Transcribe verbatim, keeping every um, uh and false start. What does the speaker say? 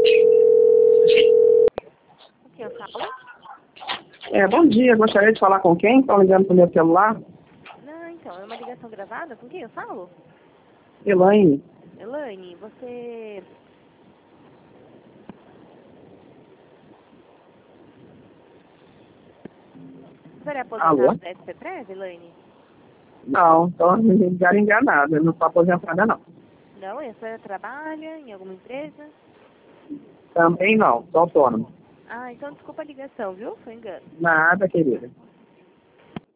Com quem eu falo? É, bom dia, gostaria de falar com quem? Estão ligando para o meu celular? Não, então, é uma ligação gravada? Com quem eu falo? Elaine. Elaine, você... Você é Alô? aposentada da S P Prev, Elaine? Não, estou me ligaram enganada, não estou aposentada não. Não, a senhora trabalha em alguma empresa? Também não, estou autônomo. Ah, então desculpa a ligação, viu? Foi engano. Nada, querida.